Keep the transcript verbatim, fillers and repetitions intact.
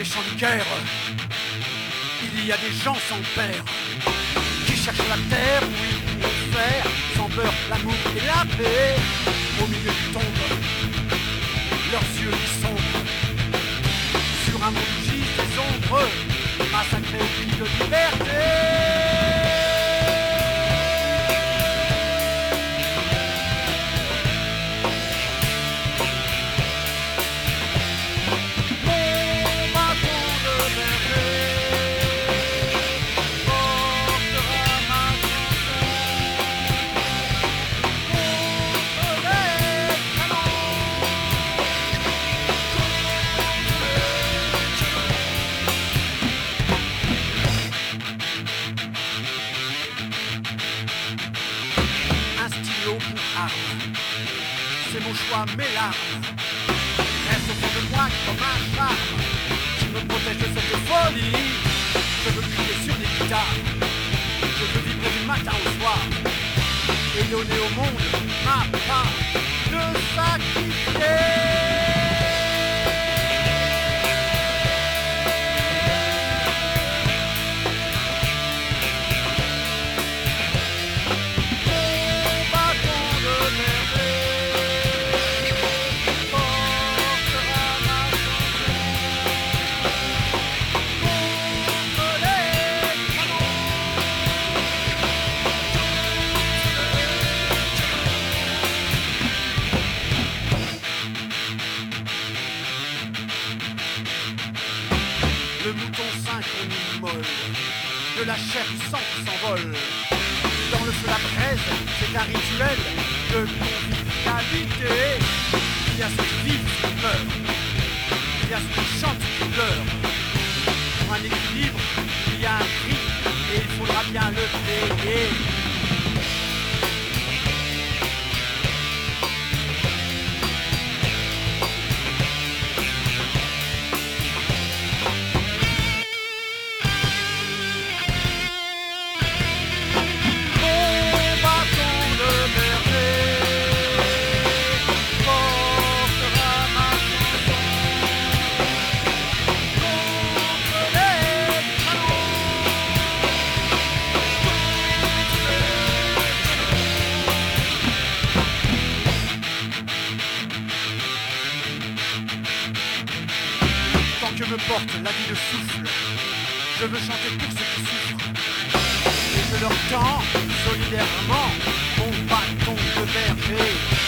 les champs de guerre, il y a des gens sans père qui cherchent la terre où ils pourront faire sans peur l'amour et la paix. Au milieu du tombe, leurs yeux qui sombrent sur un monde où gisent des ombres, massacrés au prix de liberté. C'est mon choix, mes larmes restent au fond de moi comme un charme qui me protège de cette folie. Je veux crier sur des guitares, je veux vibrer du matin au soir et donner au monde ma part de sacrifier. Le mouton sain qu'on immole, de la chair du sang qui s'envole. Dans le feu la braise, c'est un rituel de convivialité. Il y a ceux qui vivent, ceux qui meurent, il y a ceux qui chantent, ceux qui pleurent. Pour un équilibre, il y a un prix et il faudra bien le payer. Que me porte la vie de souffle, je veux chanter pour ceux qui souffrent et je leur tends solidairement mon bâton de berger.